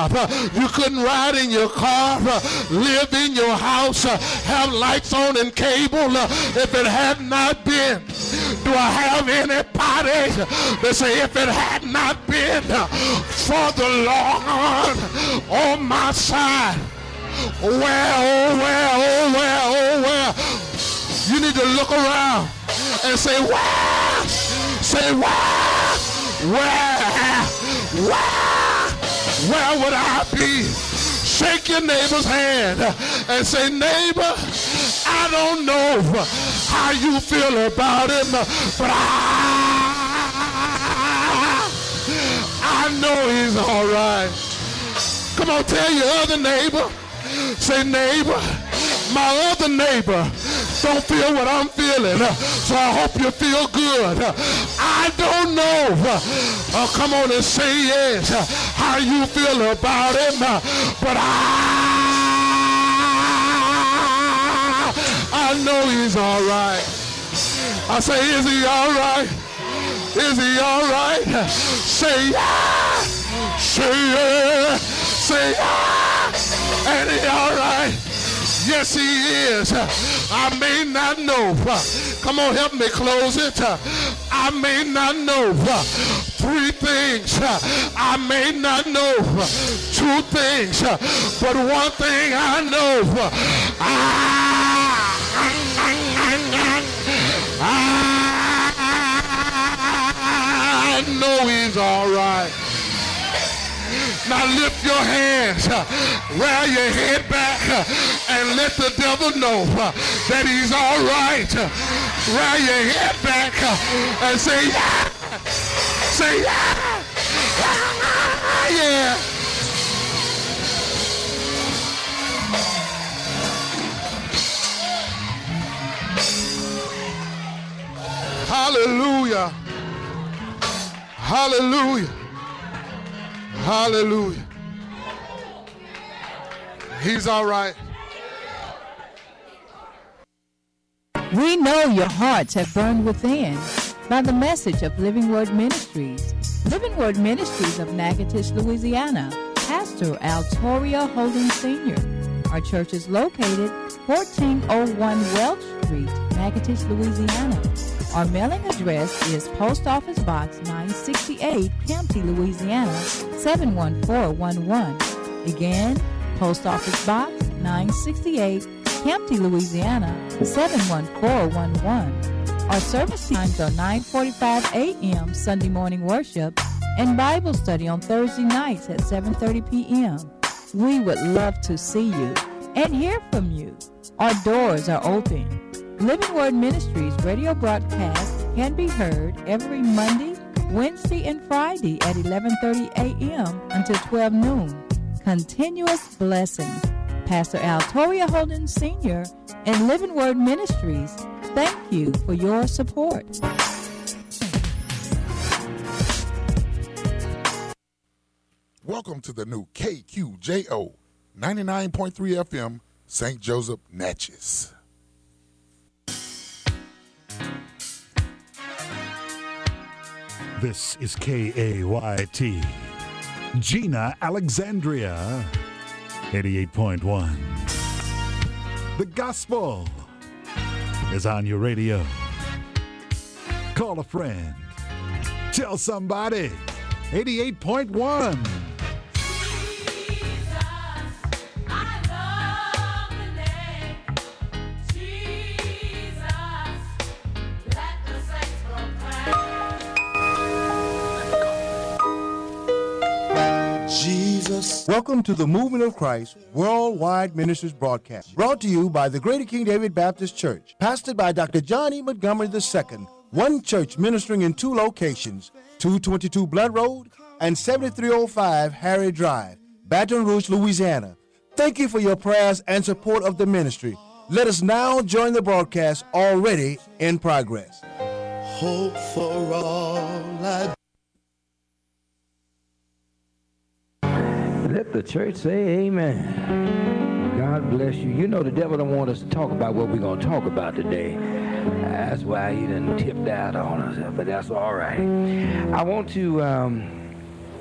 job. You couldn't ride in your car, live in your house, have lights on and cable. If it had not been, do I have anybody that say if it had not been for the Lord on my side? Well, you need to look around and say, where? Say, where would I be? Shake your neighbor's hand and say, neighbor, I don't know how you feel about him, but I know he's all right. Come on, tell your other neighbor. Say, neighbor, my other neighbor don't feel what I'm feeling, so I hope you feel good. I don't know. Come on and say yes, how you feel about him, but I know he's all right. I say, is he all right? Is he all right? Say yeah. Say yeah. Say yeah. Ain't he all right? Yes, he is. I may not know. Come on, help me close it. I may not know 3 things. I may not know 2 things. But one thing I know. I know he's all right. Now lift your hands, rear your head back, and let the devil know that he's all right. Rear your head back and say, yeah. Say, yeah. Yeah. Hallelujah. Hallelujah. Hallelujah. He's all right. We know your hearts have burned within by the message of Living Word Ministries. Living Word Ministries of Natchitoches, Louisiana. Pastor Altoria Holden Sr. Our church is located 1401 Welch Street, Natchitoches, Louisiana. Our mailing address is Post Office Box 968, Kempty, Louisiana 71411. Again, Post Office Box 968, Kempty, Louisiana 71411. Our service times are 9:45 a.m. Sunday morning worship and Bible study on Thursday nights at 7:30 p.m. We would love to see you and hear from you. Our doors are open. Living Word Ministries radio broadcast can be heard every Monday, Wednesday, and Friday at 11:30 a.m. until 12 noon. Continuous blessings. Pastor Altoria Holden Sr. and Living Word Ministries, thank you for your support. Welcome to the new KQJO 99.3 FM, St. Joseph, Natchez. This is KAYT, Gina, Alexandria, 88.1. The gospel is on your radio. Call a friend. Tell somebody. 88.1. Welcome to the Movement of Christ Worldwide Ministries broadcast, brought to you by the Greater King David Baptist Church, pastored by Dr. John E. Montgomery II, one church ministering in 2 locations, 222 Blood Road and 7305 Harry Drive, Baton Rouge, Louisiana. Thank you for your prayers and support of the ministry. Let us now join the broadcast already in progress. Hope for all I Let the church say amen. God bless you. You know the devil don't want us to talk about what we're going to talk about today. That's why he done tipped out on us, but that's all right. I want to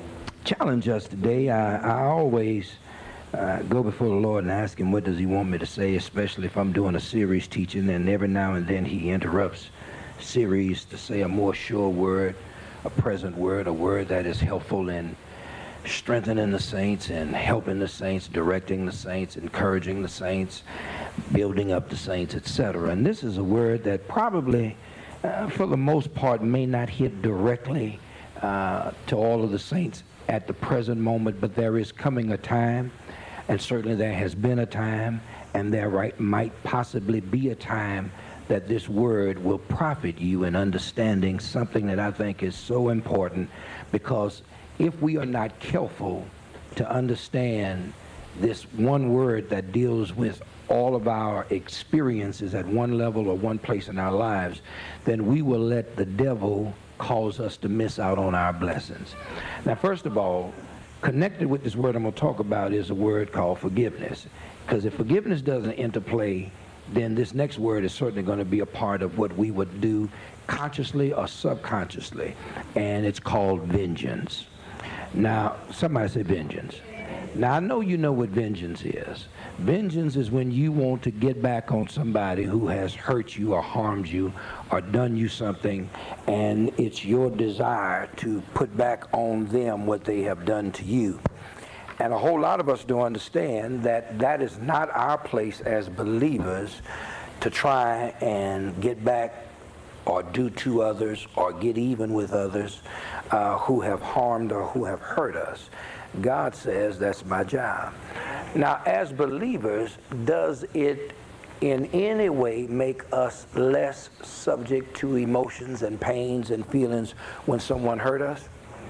challenge us today. I always go before the Lord and ask him, what does he want me to say, especially if I'm doing a series teaching, and every now and then he interrupts series to say a more sure word, a present word, a word that is helpful in strengthening the saints and helping the saints, directing the saints, encouraging the saints, building up the saints, etc. And this is a word that probably, for the most part, may not hit directly to all of the saints at the present moment, but there is coming a time, and certainly there has been a time, and there might possibly be a time that this word will profit you in understanding something that I think is so important, because if we are not careful to understand this one word that deals with all of our experiences at one level or one place in our lives, then we will let the devil cause us to miss out on our blessings. Now, first of all, connected with this word I'm going to talk about is a word called forgiveness. Because if forgiveness doesn't interplay, then this next word is certainly going to be a part of what we would do consciously or subconsciously, and it's called vengeance. Now, somebody say vengeance. Now, I know you know what vengeance is. Vengeance is when you want to get back on somebody who has hurt you or harmed you or done you something, and it's your desire to put back on them what they have done to you. And a whole lot of us don't understand that that is not our place as believers to try and get back or do to others or get even with others who have harmed or who have hurt us. God says that's my job. Now, as believers, does it in any way make us less subject to emotions and pains and feelings when someone hurt us?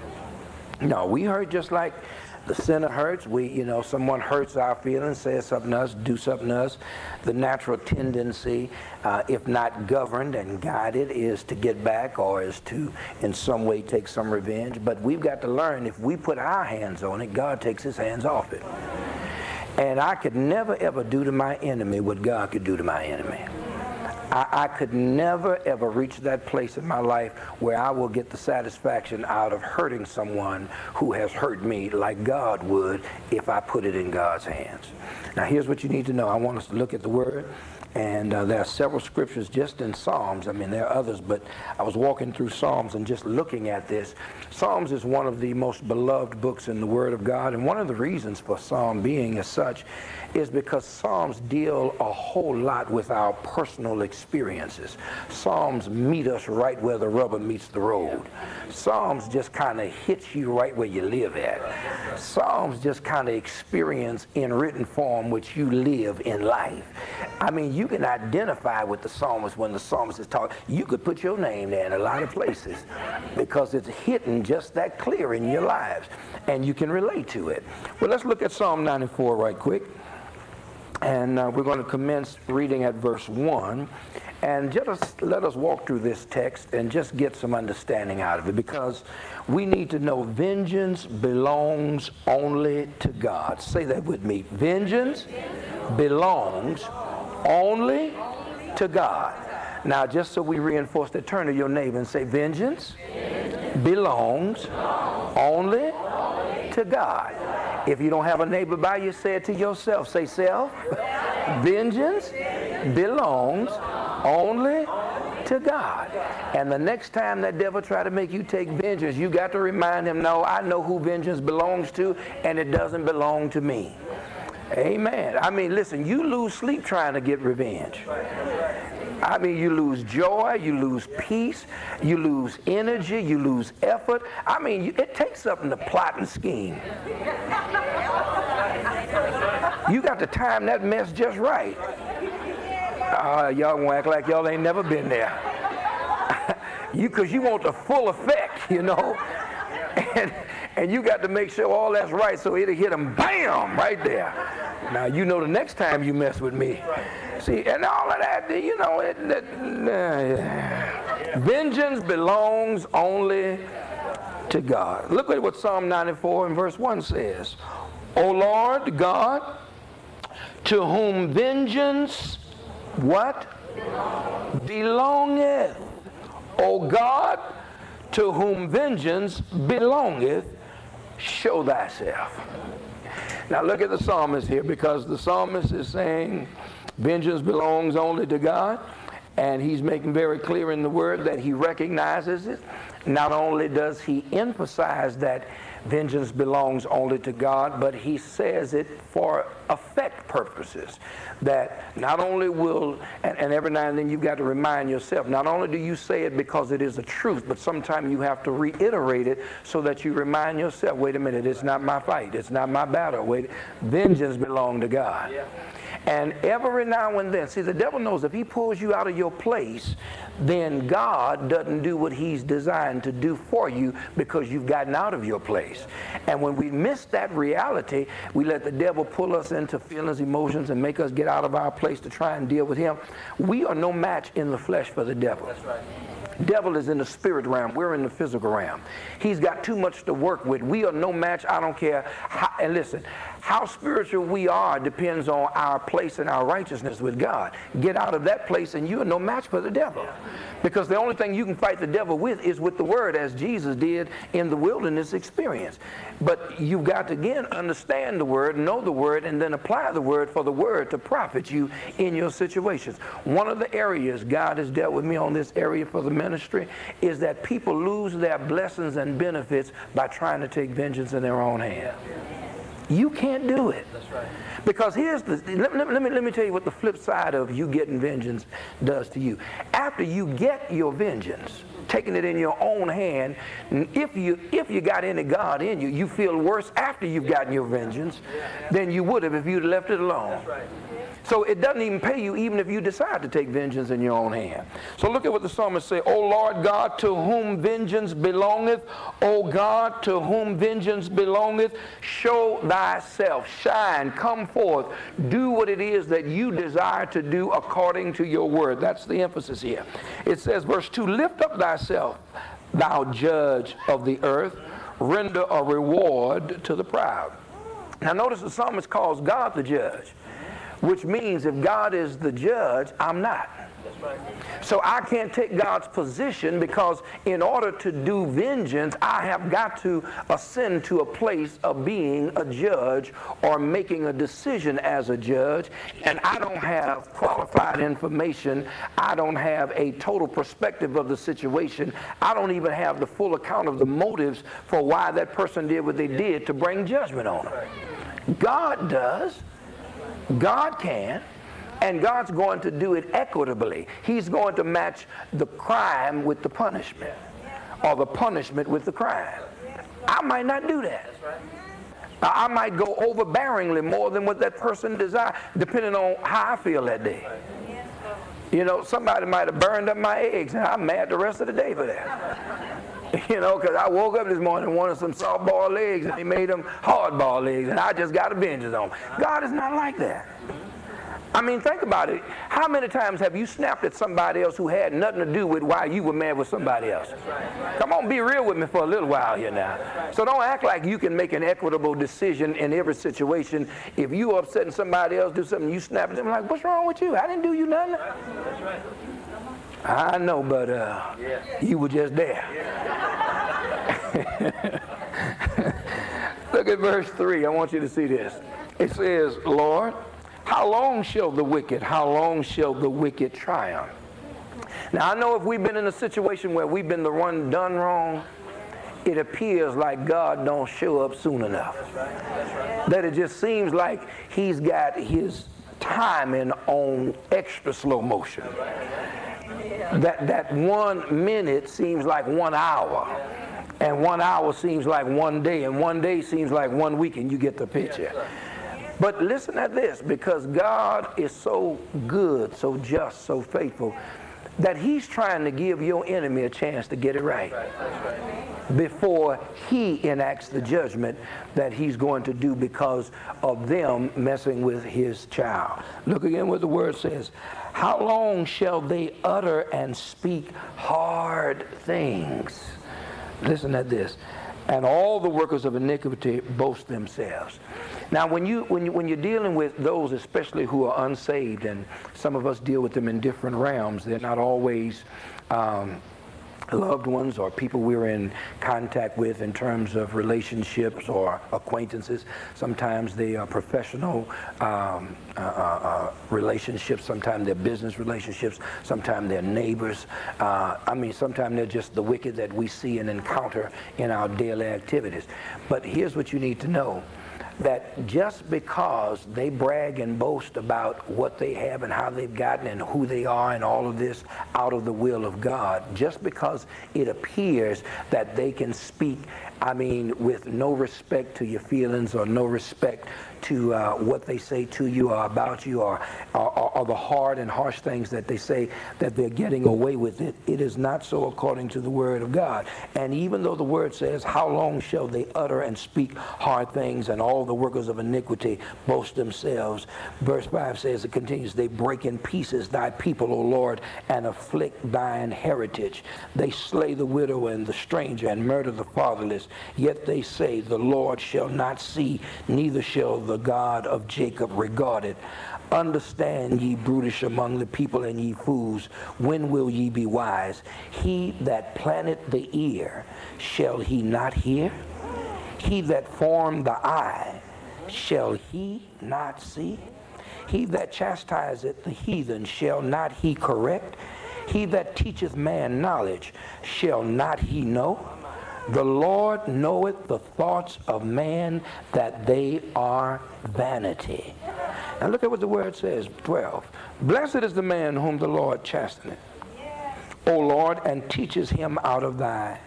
No, we hurt just like the sinner hurts. Someone hurts our feelings, says something to us, do something to us. The natural tendency, if not governed and guided, is to get back or is to in some way take some revenge. But we've got to learn, if we put our hands on it, God takes his hands off it. And I could never ever do to my enemy what God could do to my enemy. I could never ever reach that place in my life where I will get the satisfaction out of hurting someone who has hurt me like God would if I put it in God's hands. Now, here's what you need to know. I want us to look at the word. And there are several scriptures just in Psalms. I mean, there are others, but I was walking through Psalms and just looking at this. Psalms is one of the most beloved books in the Word of God. And one of the reasons for Psalm being as such is because Psalms deal a whole lot with our personal experiences. Psalms meet us right where the rubber meets the road. Psalms just kind of hits you right where you live at. Psalms just kind of experience in written form what you live in life. I mean, you can identify with the psalmist when the psalmist is talking. You could put your name there in a lot of places because it's hidden just that clear in your lives, and you can relate to it. Well, let's look at Psalm 94 right quick. And we're going to commence reading at verse 1. And just let us walk through this text and just get some understanding out of it, because we need to know vengeance belongs only to God. Say that with me. Vengeance belongs only to God. Now, just so we reinforce that, turn to your neighbor and say, vengeance belongs only to God. If you don't have a neighbor by you, say it to yourself. Say, self, vengeance belongs only to God. And the next time that devil try to make you take vengeance, you got to remind him, no, I know who vengeance belongs to, and it doesn't belong to me. Amen. I mean, listen, you lose sleep trying to get revenge. I mean, you lose joy, you lose peace, you lose energy, you lose effort. I mean, it takes something to plot and scheme. You got to time that mess just right. Y'all won't act like y'all ain't never been there. Because you want the full effect, you know. And you got to make sure all that's right so it'll hit them, bam, right there. Now, you know the next time you mess with me. See, and all of that, you know, vengeance belongs only to God. Look at what Psalm 94 and verse 1 says. O Lord God, to whom vengeance, what?. O God, to whom vengeance belongeth, show thyself. Now look at the psalmist here, because the psalmist is saying vengeance belongs only to God, and he's making very clear in the word that he recognizes it. Not only does he emphasize that vengeance belongs only to God, but he says it for effect purposes. That not only will, and every now and then you've got to remind yourself, not only do you say it because it is a truth, but sometimes you have to reiterate it so that you remind yourself, wait a minute, it's not my fight, it's not my battle, wait, vengeance belongs to God. Yeah. And every now and then, see, the devil knows if he pulls you out of your place, then God doesn't do what he's designed to do for you because you've gotten out of your place. And when we miss that reality, we let the devil pull us into feelings, emotions, and make us get out of our place to try and deal with him. We are no match in the flesh for the devil. That's right. Devil is in the spirit realm. We're in the physical realm. He's got too much to work with. We are no match. I don't care how, and listen, how spiritual we are depends on our place and our righteousness with God. Get out of that place and you are no match for the devil. Because the only thing you can fight the devil with is with the word, as Jesus did in the wilderness experience. But you've got to, again, understand the word, know the word, and then apply the word for the word to profit you in your situations. One of the areas God has dealt with me on this area for the ministry is that people lose their blessings and benefits by trying to take vengeance in their own hand. You can't do it. That's right. Because here's the, let me tell you what the flip side of you getting vengeance does to you. After you get your vengeance, taking it in your own hand, if you got any God in you, you feel worse after you've gotten your vengeance than you would have if you'd left it alone. That's right. So it doesn't even pay you even if you decide to take vengeance in your own hand. So look at what the psalmist says. O Lord God, to whom vengeance belongeth, O God, to whom vengeance belongeth, show thyself, shine, come forth, do what it is that you desire to do according to your word. That's the emphasis here. It says, verse 2, lift up thyself, thou judge of the earth, render a reward to the proud. Now notice the psalmist calls God the judge, which means if God is the judge, I'm not. That's right. So I can't take God's position, because in order to do vengeance, I have got to ascend to a place of being a judge or making a decision as a judge, and I don't have qualified information. I don't have a total perspective of the situation. I don't even have the full account of the motives for why that person did what they did to bring judgment on them. God does. God can, and God's going to do it equitably. He's going to match the crime with the punishment, or the punishment with the crime. I might not do that. I might go overbearingly more than what that person desires, depending on how I feel that day. You know, somebody might have burned up my eggs, and I'm mad the rest of the day for that. You know, because I woke up this morning and wanted some soft-boiled eggs, and he made them hard-boiled eggs, and I just got a vengeance on him. God is not like that. I mean, think about it. How many times have you snapped at somebody else who had nothing to do with why you were mad with somebody else? Come on, be real with me for a little while here now. So don't act like you can make an equitable decision in every situation. If you upsetting somebody else, do something, you snap at them like, what's wrong with you? I didn't do you nothing. I know, but you were just there. Look at verse 3. I want you to see this. It says, Lord, how long shall the wicked triumph? Now, I know if we've been in a situation where we've been the one done wrong, it appears like God don't show up soon enough. That it just seems like he's got his timing on extra slow motion. That 1 minute seems like 1 hour, and 1 hour seems like 1 day, and 1 day seems like 1 week, and you get the picture. But listen at this, because God is so good, so just, so faithful, that he's trying to give your enemy a chance to get it right before he enacts the judgment that he's going to do because of them messing with his child. Look again what the word says. How long shall they utter and speak hard things? Listen at this. And all the workers of iniquity boast themselves. Now, when you're dealing with those, especially who are unsaved, and some of us deal with them in different realms, they're not always loved ones or people we're in contact with in terms of relationships or acquaintances. Sometimes they are professional relationships, sometimes they're business relationships, sometimes they're neighbors. Sometimes they're just the wicked that we see and encounter in our daily activities. But here's what you need to know, that just because they brag and boast about what they have and how they've gotten and who they are and all of this out of the will of God, just because it appears that they can speak, with no respect to your feelings or no respect to what they say to you or about you or the hard and harsh things that they say, that they're getting away with it. It is not so according to the word of God. And even though the word says, how long shall they utter and speak hard things, and all the workers of iniquity boast themselves? Verse 5 says, it continues, they break in pieces thy people, O Lord, and afflict thine heritage. They slay the widow and the stranger and murder the fatherless. Yet they say, the Lord shall not see, neither shall the God of Jacob regard it. Understand, ye brutish among the people, and ye fools, when will ye be wise? He that planteth the ear, shall he not hear? He that formed the eye, shall he not see? He that chastiseth the heathen, shall not he correct? He that teacheth man knowledge, shall not he know? The Lord knoweth the thoughts of man, that they are vanity. Now look at what the word says, 12. Blessed is the man whom the Lord chasteneth, O Lord, and teaches him out of thy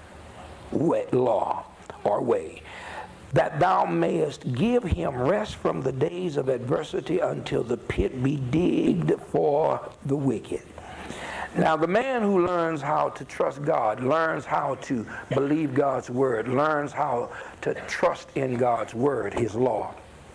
law or way, that thou mayest give him rest from the days of adversity, until the pit be digged for the wicked. Now, the man who learns how to trust God, learns how to believe God's word, learns how to trust in God's word, his law,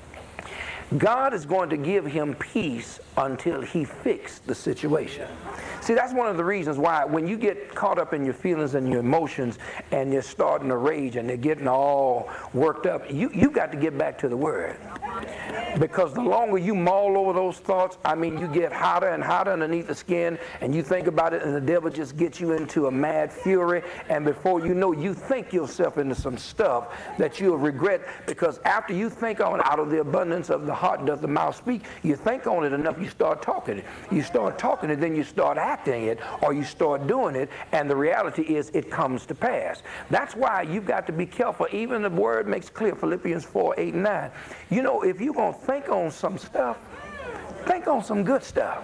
God is going to give him peace until he fixes the situation. See, that's one of the reasons why when you get caught up in your feelings and your emotions and you're starting to rage and they're getting all worked up, you got to get back to the word. Because the longer you mull over those thoughts, you get hotter and hotter underneath the skin, and you think about it, and the devil just gets you into a mad fury, and before you know, you think yourself into some stuff that you'll regret, because after you think on it, out of the abundance of the heart doth the mouth speak. You think on it enough, you start talking it. You start talking it, then you start acting it, or you start doing it, and the reality is it comes to pass. That's why you've got to be careful. Even the word makes clear, Philippians 4, 8, and 9. If you're going to think on some stuff, think on some good stuff.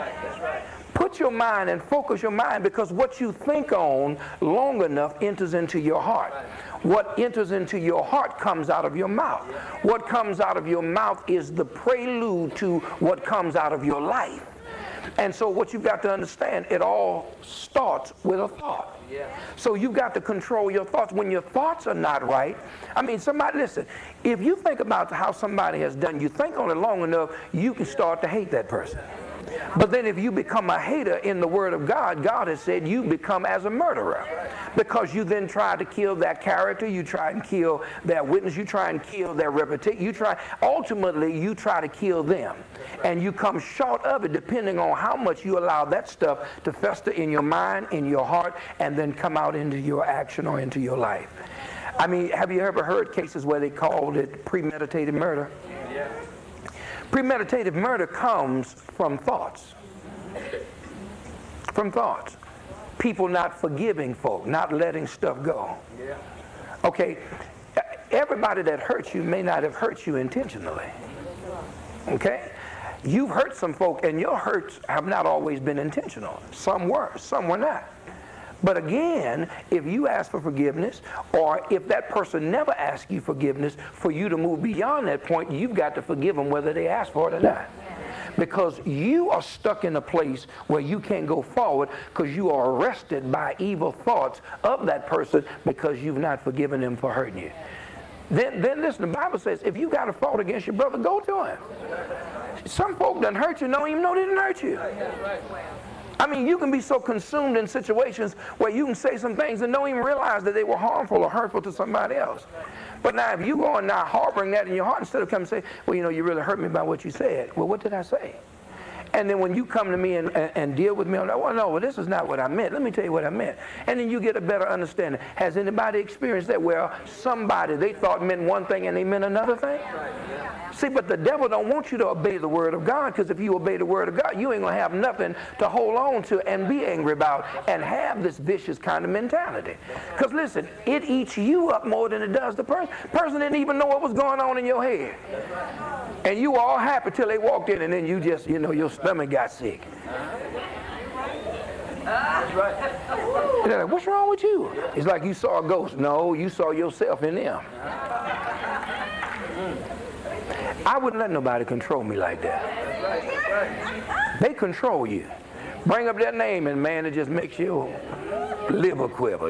Put your mind and focus your mind, because what you think on long enough enters into your heart. What enters into your heart comes out of your mouth. What comes out of your mouth is the prelude to what comes out of your life. And so what you've got to understand, it all starts with a thought. So you've got to control your thoughts. When your thoughts are not right, somebody, listen, if you think about how somebody has done, you think on it long enough, you can start to hate that person. But then if you become a hater in the word of God, God has said you become as a murderer, because you then try to kill that character, you try and kill their witness, you try and kill their reputation, ultimately you try to kill them. And you come short of it depending on how much you allow that stuff to fester in your mind, in your heart, and then come out into your action or into your life. Have you ever heard cases where they called it premeditated murder? Yeah. Premeditated murder comes from thoughts. From thoughts. People not forgiving folk, not letting stuff go. Yeah. Okay, everybody that hurts you may not have hurt you intentionally. Okay? You've hurt some folk, and your hurts have not always been intentional. Some were not. But again, if you ask for forgiveness, or if that person never asks you forgiveness, for you to move beyond that point, you've got to forgive them whether they ask for it or not. Because you are stuck in a place where you can't go forward, because you are arrested by evil thoughts of that person, because you've not forgiven them for hurting you. Then listen, the Bible says, if you got a fault against your brother, go to him. Some folk done hurt you, don't even know they didn't hurt you. You can be so consumed in situations where you can say some things and don't even realize that they were harmful or hurtful to somebody else. But now if you go and now harboring that in your heart, instead of coming and say, well, you really hurt me by what you said. Well, what did I say? And then when you come to me and deal with me, I'm like, well, no, this is not what I meant. Let me tell you what I meant. And then you get a better understanding. Has anybody experienced that where somebody they thought meant one thing and they meant another thing? See, but the devil don't want you to obey the word of God, because if you obey the word of God, you ain't going to have nothing to hold on to and be angry about and have this vicious kind of mentality. Because listen, it eats you up more than it does the person. Person didn't even know what was going on in your head. And you were all happy till they walked in, and then you just, your stomach got sick. That's right. And they're like, what's wrong with you? It's like you saw a ghost. No, you saw yourself in them. I wouldn't let nobody control me like that. They control you. Bring up their name, and man, it just makes your liver quiver.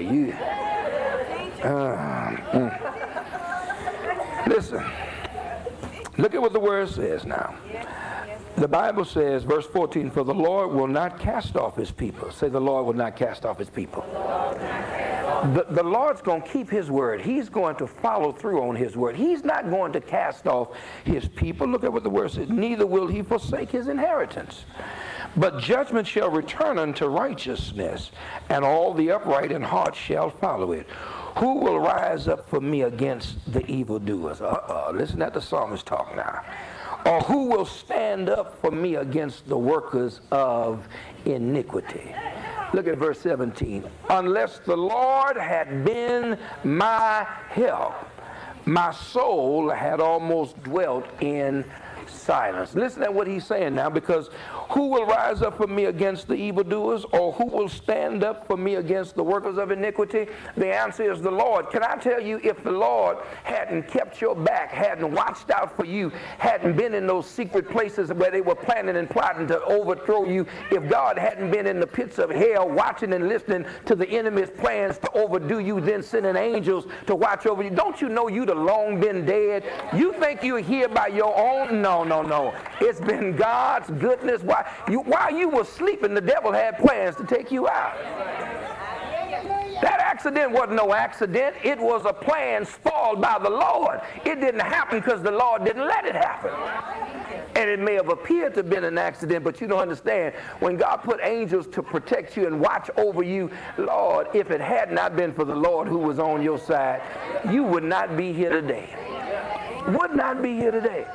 Listen, look at what the word says now. The Bible says, verse 14, for the Lord will not cast off his people. Say, the Lord will not cast off his people. The Lord's going to keep his word. He's going to follow through on his word. He's not going to cast off his people. Look at what the word says. Neither will he forsake his inheritance. But judgment shall return unto righteousness, and all the upright in heart shall follow it. Who will rise up for me against the evildoers? Listen at the psalmist talk now. Or who will stand up for me against the workers of iniquity? Look at verse 17. Unless the Lord had been my help, my soul had almost dwelt in silence. Listen to what he's saying now, because who will rise up for me against the evildoers, or who will stand up for me against the workers of iniquity? The answer is the Lord. Can I tell you, if the Lord hadn't kept your back, hadn't watched out for you, hadn't been in those secret places where they were planning and plotting to overthrow you, if God hadn't been in the pits of hell watching and listening to the enemy's plans to overdo you, then sending angels to watch over you, don't you know you'd have long been dead? You think you're here by your own? No. It's been God's goodness. While you were sleeping, the devil had plans to take you out. That accident wasn't no accident. It was a plan spoiled by the Lord. It didn't happen because the Lord didn't let it happen. And it may have appeared to have been an accident, but you don't understand. When God put angels to protect you and watch over you, Lord, if it had not been for the Lord who was on your side, you would not be here today. Would not be here today.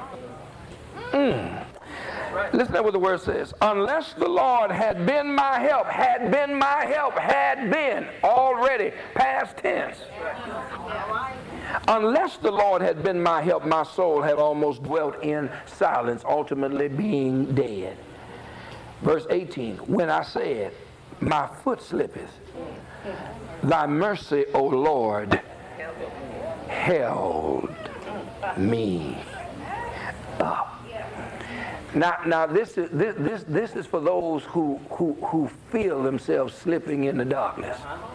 Listen to what the word says. Unless the Lord had been my help, had been already past tense. Unless the Lord had been my help, my soul had almost dwelt in silence, ultimately being dead. Verse 18, when I said, my foot slippeth, thy mercy, O Lord, held me up. Now this is for those who feel themselves slipping in the darkness.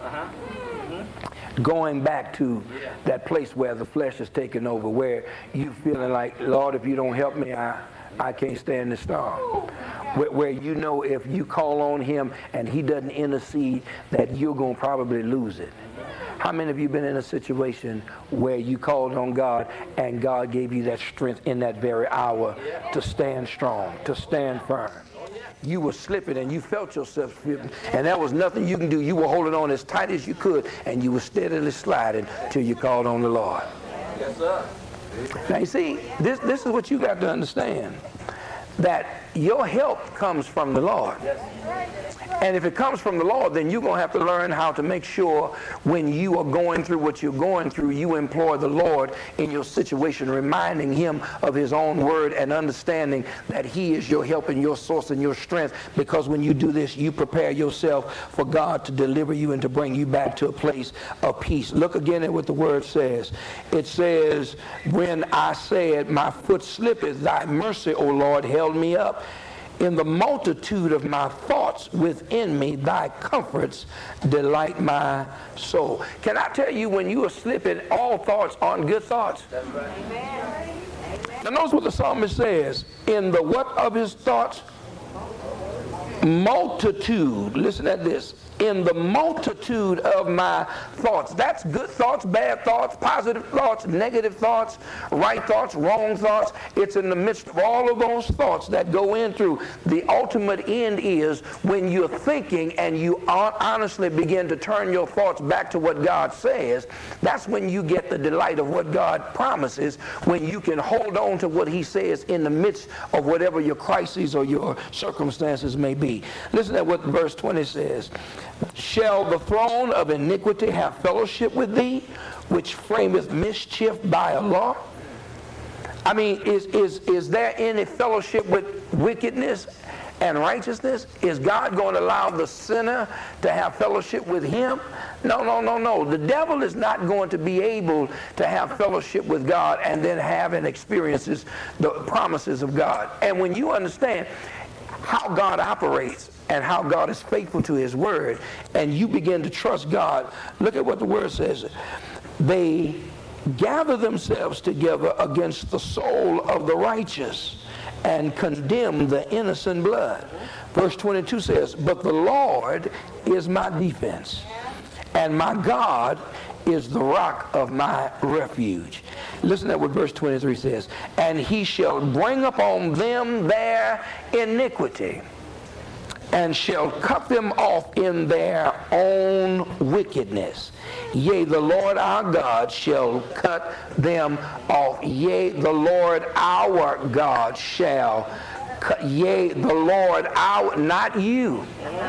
Going back to that place where the flesh is taking over, where you feeling like, Lord, if you don't help me, I can't stand this storm. Where you know if you call on him and he doesn't intercede, that you're going to probably lose it. How many of you been in a situation where you called on God and God gave you that strength in that very hour to stand strong, to stand firm? You were slipping and you felt yourself slipping, and there was nothing you can do. You were holding on as tight as you could, and you were steadily sliding till you called on the Lord. Yes, sir. Now you see, this is what you got to understand, that your help comes from the Lord. And if it comes from the Lord, then you're going to have to learn how to make sure when you are going through what you're going through, you employ the Lord in your situation, reminding him of his own word and understanding that he is your help and your source and your strength. Because when you do this, you prepare yourself for God to deliver you and to bring you back to a place of peace. Look again at what the word says. It says, when I said, my foot slippeth, thy mercy, O Lord, held me up. In the multitude of my thoughts within me, thy comforts delight my soul. Can I tell you, when you are slipping, all thoughts aren't good thoughts. That's right. Amen. Now notice what the psalmist says. In the what of his thoughts? Multitude. Listen at this. in the multitude of my thoughts. That's good thoughts, bad thoughts, positive thoughts, negative thoughts, right thoughts, wrong thoughts. It's in the midst of all of those thoughts that go in through. The ultimate end is when you're thinking and you honestly begin to turn your thoughts back to what God says. That's when you get the delight of what God promises, when you can hold on to what he says in the midst of whatever your crises or your circumstances may be. Listen to what verse 20 says. Shall the throne of iniquity have fellowship with thee, which frameth mischief by a law? I mean, is there any fellowship with wickedness and righteousness? Is God going to allow the sinner to have fellowship with him? No, no, no, no. The devil is not going to be able to have fellowship with God and then have and experiences the promises of God. And when you understand how God operates and how God is faithful to his word, and you begin to trust God, look at what the word says. They gather themselves together against the soul of the righteous and condemn the innocent blood. Verse 22 says, but the Lord is my defense, and my God is the rock of my refuge. Listen to what verse 23 says. And he shall bring upon them their iniquity, and shall cut them off in their own wickedness. Yea, the Lord our God shall cut them off. Yea, the Lord our God shall cut. Yea, the Lord our, not you.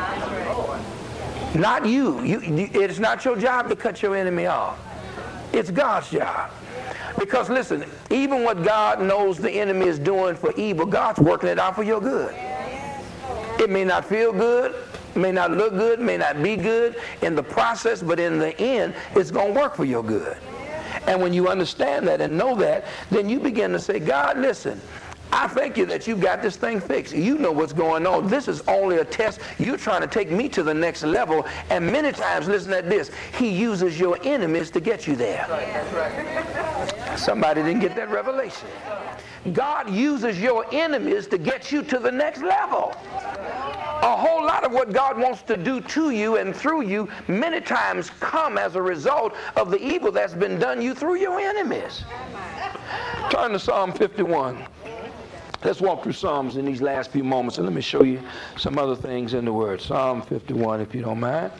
Not you. It's not your job to cut your enemy off. It's God's job. Because listen, even what God knows the enemy is doing for evil, God's working it out for your good. It may not feel good, may not look good, may not be good in the process, but in the end, it's going to work for your good. And when you understand that and know that, then you begin to say, God, listen, I thank you that you got this thing fixed. You know what's going on. This is only a test. You're trying to take me to the next level. And many times, listen to this, he uses your enemies to get you there. Somebody didn't get that revelation. God uses your enemies to get you to the next level. A whole lot of what God wants to do to you and through you many times come as a result of the evil that's been done you through your enemies. Turn to Psalm 51. Let's walk through Psalms in these last few moments, and let me show you some other things in the Word. Psalm 51, if you don't mind.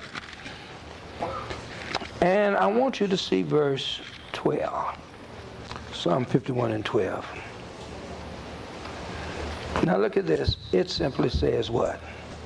And I want you to see verse 12. Psalm 51 and 12. Now look at this. It simply says what?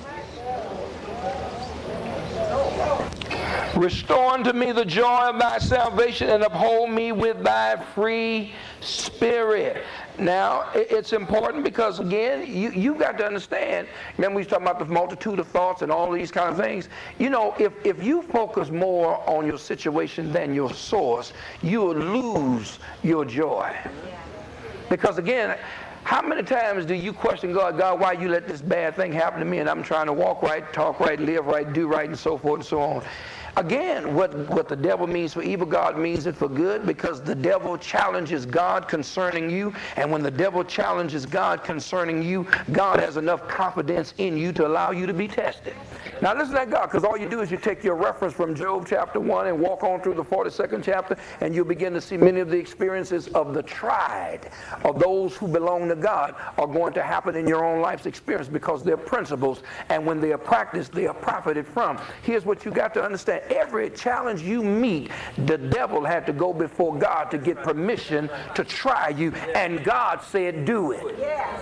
Restore unto me the joy of thy salvation, and uphold me with thy free spirit. Now, it's important because, again, you've got to understand, remember we was talking about the multitude of thoughts and all these kind of things. You know, if you focus more on your situation than your source, you'll lose your joy. Because, again, how many times do you question God, God, why you let this bad thing happen to me, and I'm trying to walk right, talk right, live right, do right, and so forth and so on. Again, what the devil means for evil, God means it for good, because the devil challenges God concerning you, and when the devil challenges God concerning you, God has enough confidence in you to allow you to be tested. Now listen to God, because all you do is you take your reference from Job chapter 1 and walk on through the 42nd chapter, and you'll begin to see many of the experiences of the tried, of those who belong to God, are going to happen in your own life's experience because they're principles, and when they are practiced, they are profited from. Here's what you got to understand. Every challenge you meet, the devil had to go before God to get permission to try you, and God said, do it.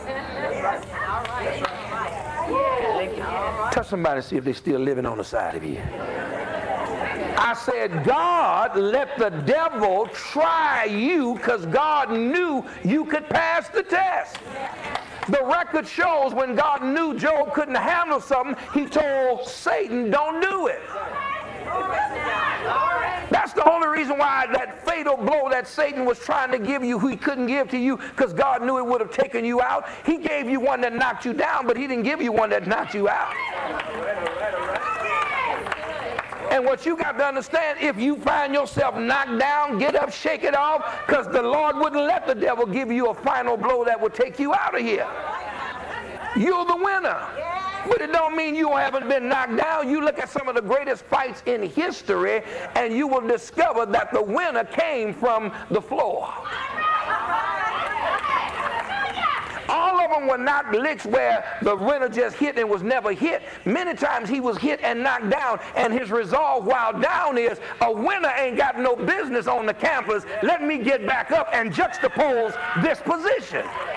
Touch somebody and see if they're still living on the side of you. I said, God let the devil try you because God knew you could pass the test. The record shows when God knew Job couldn't handle something, he told Satan, don't do it. That's the only reason why that fatal blow that Satan was trying to give you, he couldn't give to you, because God knew it would have taken you out. He gave you one that knocked you down, but he didn't give you one that knocked you out. And what you got to understand, if you find yourself knocked down, get up, shake it off, because the Lord wouldn't let the devil give you a final blow that would take you out of here. You're the winner. But it don't mean you haven't been knocked down. You look at some of the greatest fights in history, and you will discover that the winner came from the floor. All of them were not licks where the winner just hit and was never hit. Many times he was hit and knocked down, and his resolve while down is, a winner ain't got no business on the campus. Let me get back up and juxtapose this position.